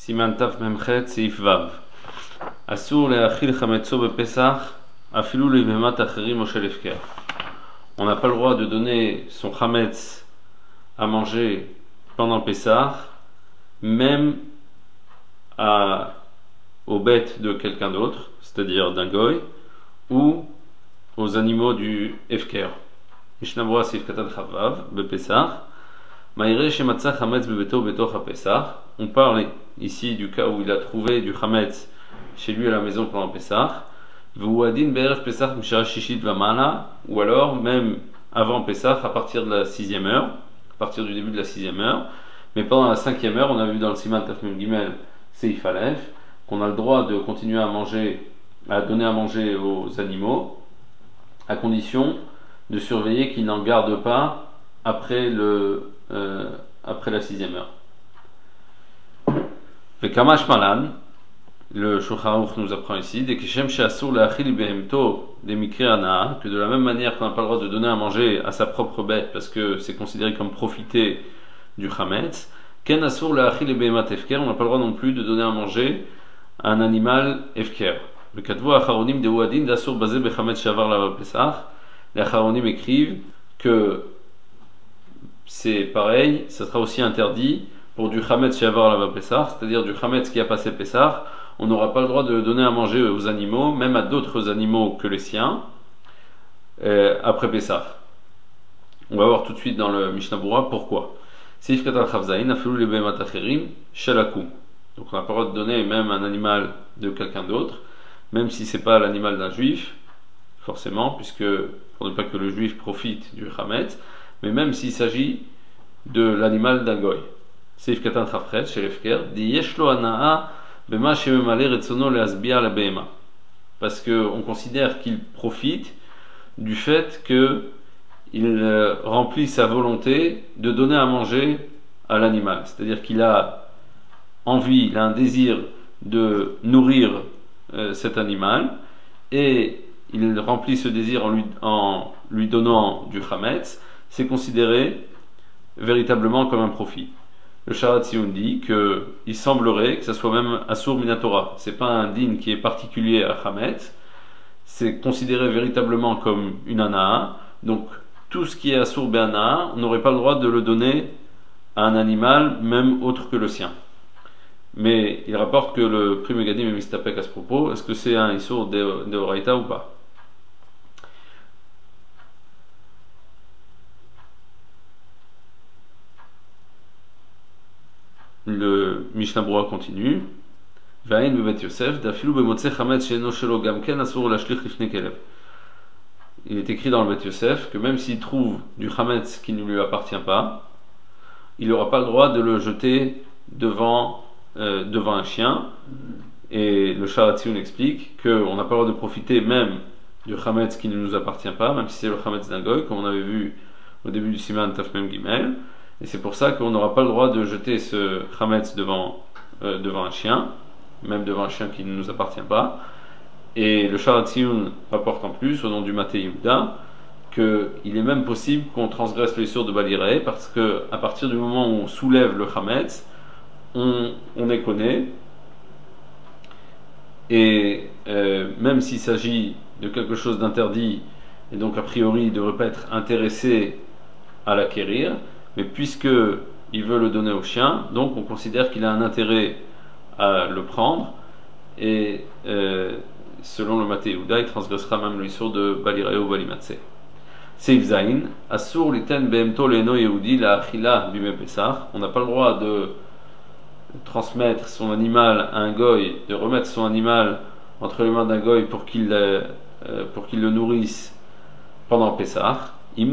Siman Taf Memchet Seif Vav. Asur le'achil chametzo bepesach, afilu le'bemat acherim o shel hefker. On n'a pas le droit de donner son chametz à manger pendant Pessah, même aux bêtes de quelqu'un d'autre, c'est-à-dire d'un goy, ou aux animaux du hefker. Mishnah Seif Katan Chavav bepesach. Ma'ireh shematzah chametz bebeto betoch haPesach. On parle ici du cas où il a trouvé du chametz chez lui à la maison pendant Pessah. V'uadin be'erev Pessah mishara shishit v'mala, ou alors même avant Pessah, à partir de la 6e heure, à partir du début de la 6e heure. Mais pendant la 5e heure, on a vu dans le Siman Taf Mem Gimel Seif Aleph qu'on a le droit de continuer à manger, à donner à manger aux animaux, à condition de surveiller qu'ils n'en gardent pas après la 6e heure. Le Kamash Malan, le Shulchan Aruch nous apprend ici, que de la même manière qu'on n'a pas le droit de donner à manger à sa propre bête parce que c'est considéré comme profiter du chametz, on n'a pas le droit non plus de donner à manger à un animal efker. Le Katvu Acharonim de Ouadin d'Asur basé bechametz shavar la Pesach. Les Acharonim écrivent que c'est pareil, ça sera aussi interdit pour du chametz shavar la Pesach, c'est-à-dire du chametz qui a passé Pesach. On n'aura pas le droit de donner à manger aux animaux, même à d'autres animaux que les siens, après Pessah. On va voir tout de suite dans le Mishnah Berurah pourquoi. Donc on n'a pas le droit de donner même un animal de quelqu'un d'autre, même si c'est pas l'animal d'un juif, forcément, puisque pour ne pas que le juif profite du chametz, mais même s'il s'agit de l'animal d'un goy. Seif Katan Chafret chez l'Efker, dit Yeshlo Anaa. Parce qu'on considère qu'il profite du fait qu'il remplit sa volonté de donner à manger à l'animal. C'est-à-dire qu'il a envie, il a un désir de nourrir cet animal et il remplit ce désir en lui donnant du chametz. C'est considéré véritablement comme un profit. Le Sharat Tziyun dit qu'il semblerait que ça soit même Asur Minatora. C'est pas un din qui est particulier à Chametz, c'est considéré véritablement comme une Anaa. Donc tout ce qui est Asur Be'anaa, on n'aurait pas le droit de le donner à un animal, même autre que le sien. Mais il rapporte que le Pri Megadim est mistapek à ce propos. Est-ce que c'est un Isur de Oraita ou pas? Le Mishnah Berurah continue. Il est écrit dans le Bet Yosef que même s'il trouve du chametz qui ne lui appartient pas, il n'aura pas le droit de le jeter devant un chien. Et le Sharat Tziyun explique qu'on n'a pas le droit de profiter même du chametz qui ne nous appartient pas, même si c'est le chametz d'un goy, comme on avait vu au début du Siman Taf Mem Gimel. Et c'est pour ça qu'on n'aura pas le droit de jeter ce chametz devant un chien, même devant un chien qui ne nous appartient pas. Et le Sharat Tziyun rapporte en plus, au nom du Maté Yehuda, qu'il est même possible qu'on transgresse les sourds de Baliré, parce qu'à partir du moment où on soulève le chametz, on est connu. Et même s'il s'agit de quelque chose d'interdit, et donc a priori il ne devrait pas être intéressé à l'acquérir, mais puisque il veut le donner au chien, donc on considère qu'il a un intérêt à le prendre, et selon le Maté Yehuda, il transgressera même l'issur de Baliré ou Balimatse. Seif Zain, Asur liten behemto le'eno Yehudi la achila bime Pesach. On n'a pas le droit de transmettre son animal à un goy, de remettre son animal entre les mains d'un goy pour qu'il le nourrisse pendant Pesach.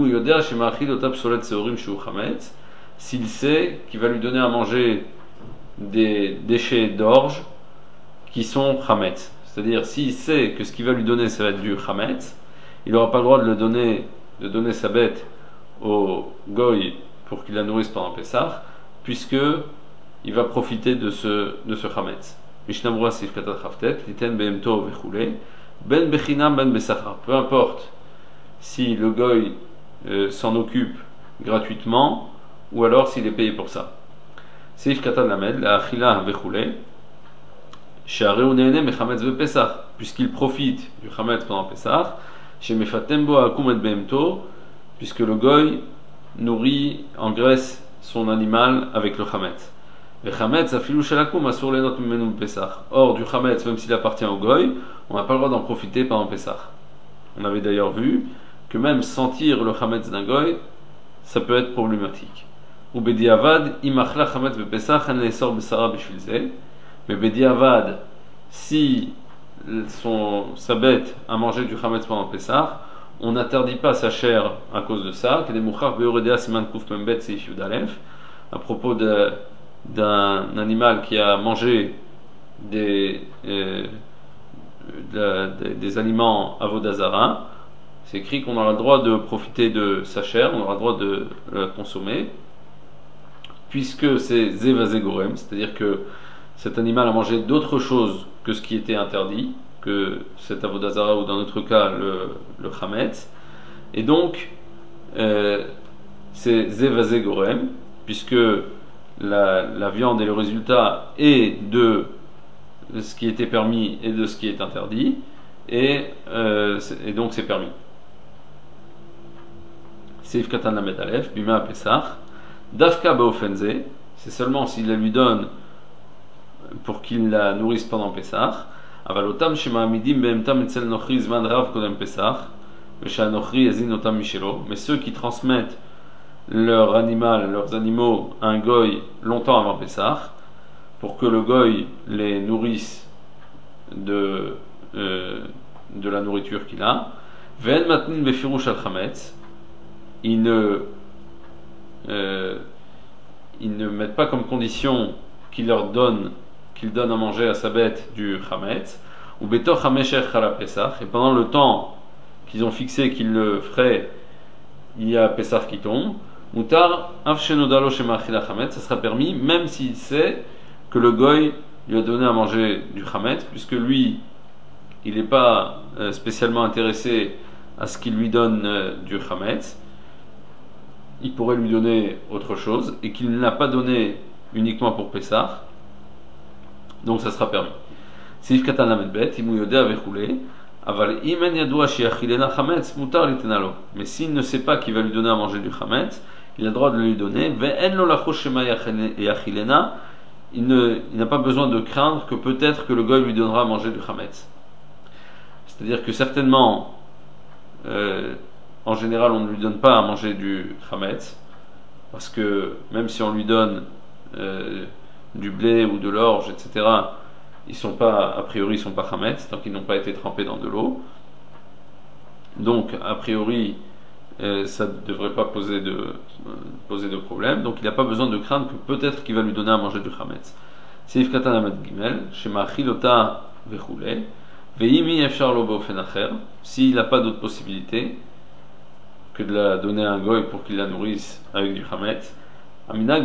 S'il sait qu'il va lui donner à manger des déchets d'orge qui sont chametz, c'est-à-dire s'il sait que ce qu'il va lui donner ça va être du chametz, il n'aura pas le droit de donner sa bête au goy pour qu'il la nourrisse pendant Pesach, puisque il va profiter de ce chametz. Mishnah Berurah Seif Katan Chaftet, liten behemto vechule, ben bechinam ben besachar. Peu importe si le goy s'en occupe gratuitement ou alors s'il est payé pour ça. Seif Katan Lamed, la Achila Vechoule, Sheareu Nene Mechametz Pesach, puisqu'il profite du Chametz pendant Pesach, chez Mefatembo Akum et Behemto, puisque le Goy nourrit, engraisse son animal avec le Chametz. Le Chametz, Afilou Shelakum, Asur Lenot Menu Pesach. Or, du Chametz, même s'il appartient au Goy, on n'a pas le droit d'en profiter pendant Pesach. On avait d'ailleurs vu que même sentir le Chametz d'un Goy, ça peut être problématique. Ou Bediavad, Imachla Chametz Pesach, En Lesor Besara Bishvilze. Mais Bediavad, si sa bête a mangé du Chametz pendant Pesach, on n'interdit pas sa chair à cause de ça. À propos d'un animal qui a mangé des aliments avodazara, c'est écrit qu'on aura le droit de profiter de sa chair, on aura le droit de la consommer, puisque c'est zevazegorem, c'est-à-dire que cet animal a mangé d'autres choses que ce qui était interdit, que cet avodazara ou dans notre cas le chametz, et donc c'est zevazegorem, puisque la viande est le résultat et de ce qui était permis et de ce qui est interdit, et donc c'est permis. Seif Katan Lamed Aleph, Bima Pesach, Dafka Baofenze, c'est seulement s'il la lui donne pour qu'il la nourrisse pendant Pesach. Avalotam Shema Amidim Behemtam Etzel Nochri Zman Rav Kodem Pesach, Vesha Nochri Ezin Otam Mishelo, mais ceux qui transmettent leurs animaux à un goy longtemps avant Pesach, pour que le goy les nourrisse de la nourriture qu'il a. Ve'en matnin befirush al chametz, ils ne mettent pas comme condition qu'il donne à manger à sa bête du chametz, ou betoch hamesher chala Pesach, et pendant le temps qu'ils ont fixé qu'il le ferait, il y a Pesach qui tombe. Mutar afshenodalo shema achila chametz, ça sera permis même s'il sait que le goy lui a donné à manger du chametz, puisque lui il n'est pas spécialement intéressé à ce qu'il lui donne du chametz, il pourrait lui donner autre chose, et qu'il ne l'a pas donné uniquement pour Pesach, donc ça sera permis. Sif katan lamed bet, imu yodea vechoule, aval imen yadoua shiachilena chametz, mutar litenalo. Mais s'il ne sait pas qu'il va lui donner à manger du chametz, il a le droit de lui donner. Ve'en lo lachosh shema yachilena, il n'a pas besoin de craindre que peut-être que le goy lui donnera à manger du chametz. C'est-à-dire que certainement, en général, on ne lui donne pas à manger du chametz, parce que même si on lui donne du blé ou de l'orge, etc., ils sont pas, a priori, ils sont pas chametz, tant qu'ils n'ont pas été trempés dans de l'eau. Donc, a priori, ça ne devrait pas poser de problème. Donc, il n'a pas besoin de craindre que peut-être qu'il va lui donner à manger du chametz. Seif katan lamed gimel, shema achilota vechoule. S'il n'a pas d'autre possibilité que de la donner à un goy pour qu'il la nourrisse avec du chametz, le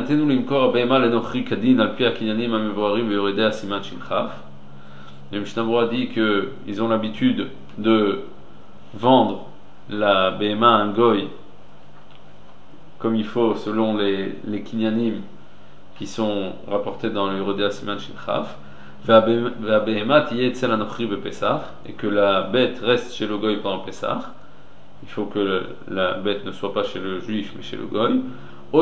Mishnah dit qu'ils ont l'habitude de vendre la BMA à un goy comme il faut selon les kinyanim qui sont rapportés dans le Yoredea Siman Shinchaf, et que la bête reste chez le goy pendant Pesach. Il faut que la bête ne soit pas chez le juif mais chez le goy. Ou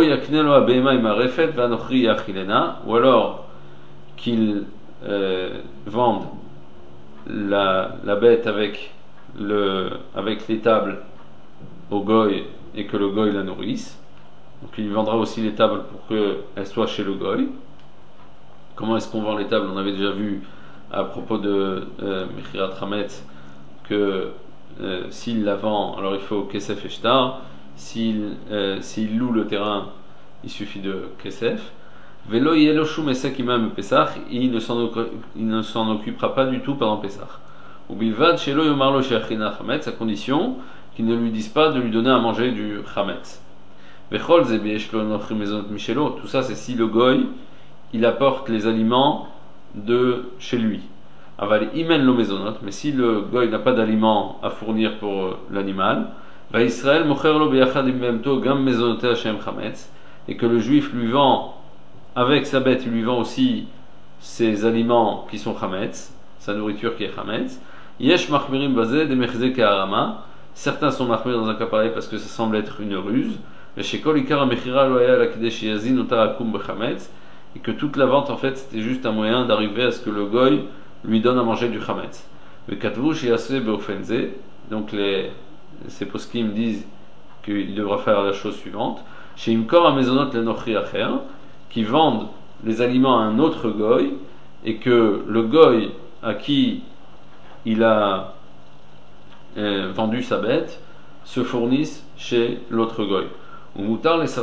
alors qu'il vende la bête avec l'étable au goy et que le goy la nourrisse. Donc il vendra aussi l'étable pour qu'elle soit chez le goy. Comment est-ce qu'on vend l'étable? On avait déjà vu à propos de Mechirat Chametz que s'il la vend, alors il faut Kesef et Shtar. S'il loue le terrain, il suffit de Kesef. Velo Yeloshu Mesek Imam Pesach, il ne s'en occupera pas du tout pendant Pesach. Ou Bilvad Shelo Yomarlo Sheachina Chametz, à condition qu'il ne lui dise pas de lui donner à manger du Chametz. Vechol Zebiesh Lo Nochri Mezonot Michelo, tout ça c'est si le goy il apporte les aliments de chez lui. Aval imen lo mezonot, mais si le goy n'a pas d'aliments à fournir pour l'animal, va Israël mocher lo beyachad im behemto gam mezonote Hashem chametz, et que le juif lui vend avec sa bête, il lui vend aussi ses aliments qui sont chametz, sa nourriture qui est chametz. Yesh machmirim bazeh de mechze keharama. Certains sont machmir dans un cas pareil parce que ça semble être une ruse. Mais chez kol ikar mechira loya la kedesh yazin utarakum bechametz, et que toute la vente en fait c'était juste un moyen d'arriver à ce que le goy lui donne à manger du chametz. Mais katvu sheyase beofenze. Donc ces poskim disent qu'il devra faire la chose suivante. Chez Imkor Amezonot Lenochri Acher, qui vendent les aliments à un autre goy, et que le goy à qui il a vendu sa bête se fournisse chez l'autre goy. Il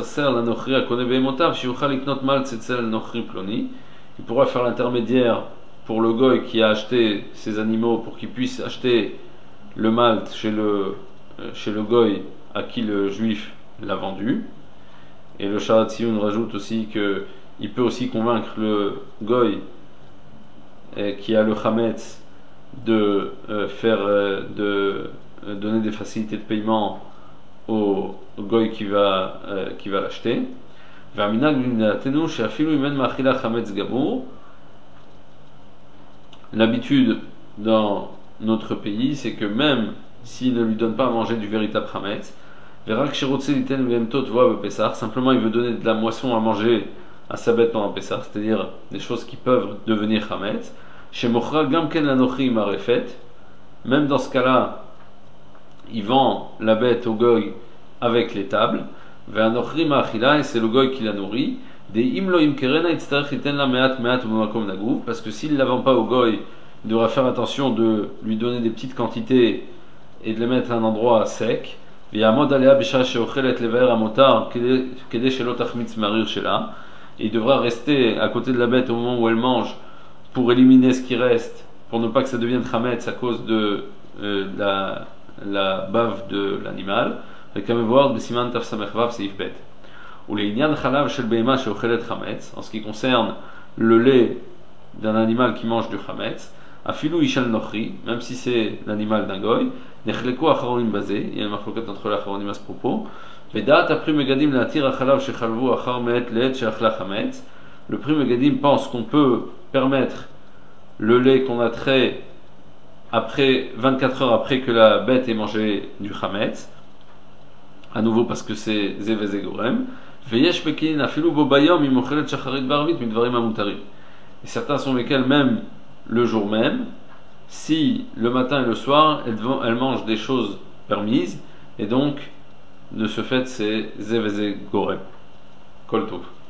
pourra faire l'intermédiaire pour le goy qui a acheté ses animaux pour qu'il puisse acheter le malt chez le goy à qui le juif l'a vendu. Et le Sharat Tziyun rajoute aussi qu'il peut aussi convaincre le goy qui a le chametz de donner des facilités de paiement au goy qui va l'acheter. L'habitude dans notre pays, c'est que même s'il ne lui donne pas à manger du véritable chametz, simplement il veut donner de la moisson à manger à sa bête pendant Pessah, c'est-à-dire des choses qui peuvent devenir chametz. Chez Mochra Gamken Lanochi Marefet, même dans ce cas-là, il vend la bête au goy avec les tables. Ve'anochri Ma'achila, et c'est le goy qui la nourrit. Des imlo imkerena itztarech iten la meat u'makom nagouv, parce que s'il ne la vend pas au goy, il devra faire attention de lui donner des petites quantités et de les mettre à un endroit sec. Et il devra rester à côté de la bête au moment où elle mange pour éliminer ce qui reste, pour ne pas que ça devienne chametz à cause de la bave de l'animal. En ce qui concerne le lait d'un animal qui mange du chametz, afilou ishal nochri, même si c'est l'animal d'un goy, nechleko acharonim basé, il y a une marloquette entre les acharonim à ce propos. Vedat après megadim l'atir achalav shechalvu achar meet leet sheachla chametz. Le prix megadim pense qu'on peut permettre le lait qu'on a trait après 24 heures après que la bête ait mangé du chametz, à nouveau parce que c'est zeveze gorem. Veyesh pekin afilou bobayom imochelet shacharit barvit midvarim amutarim. Et certains sont lesquels même le jour même, si le matin et le soir elle mange des choses permises, et donc de ce fait c'est zeveze gorem. Kol tov.